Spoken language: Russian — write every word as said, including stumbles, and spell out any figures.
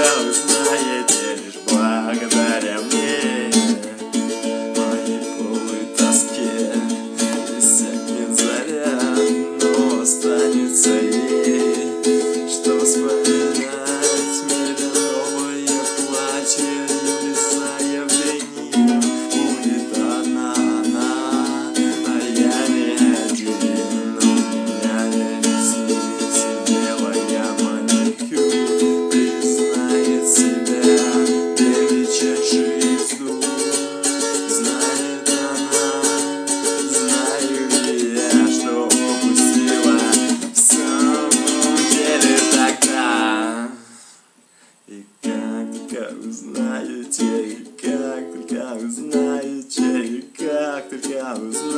узнаете лишь благодаря мне. Мои полы тоске иссякнет заря, но останется ей что вспоминать. Миллионовое платье и леса явлений. Будет одна она, а я не один. У меня есть не сидела я маникюр. Признает себя величайшей звезду. Знает она, знаю ли я, что упустила в самом деле тогда. И как только узнаете, и как только узнаете, и как только узнаете.